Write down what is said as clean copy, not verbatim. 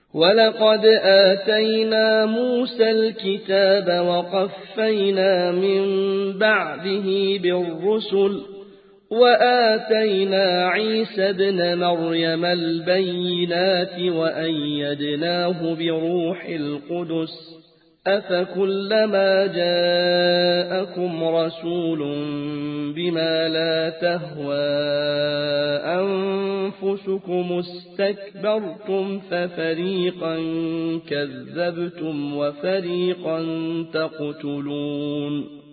ولقد آتينا موسى الكتاب وقفينا من بعده بالرسل وآتينا عيسى ابن مريم البينات وأيدناه بروح القدس أفكلما جاءكم رسول بما لا تهوى أنفسكم استكبرتم ففريقا كذبتم وفريقا تقتلون